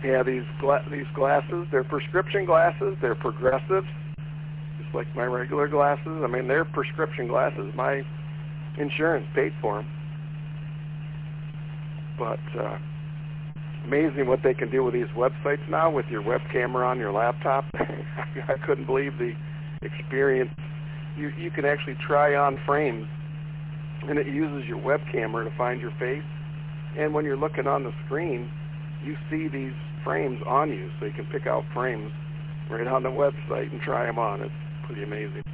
Yeah, these glasses, they're prescription glasses. They're progressives, just like my regular glasses. I mean, they're prescription glasses. My insurance paid for them. But amazing what they can do with these websites now with your web camera on your laptop. I couldn't believe the experience. You can actually try on frames, and it uses your web camera to find your face. And when you're looking on the screen, you see these frames on you, so you can pick out frames right on the website and try them on. It's pretty amazing.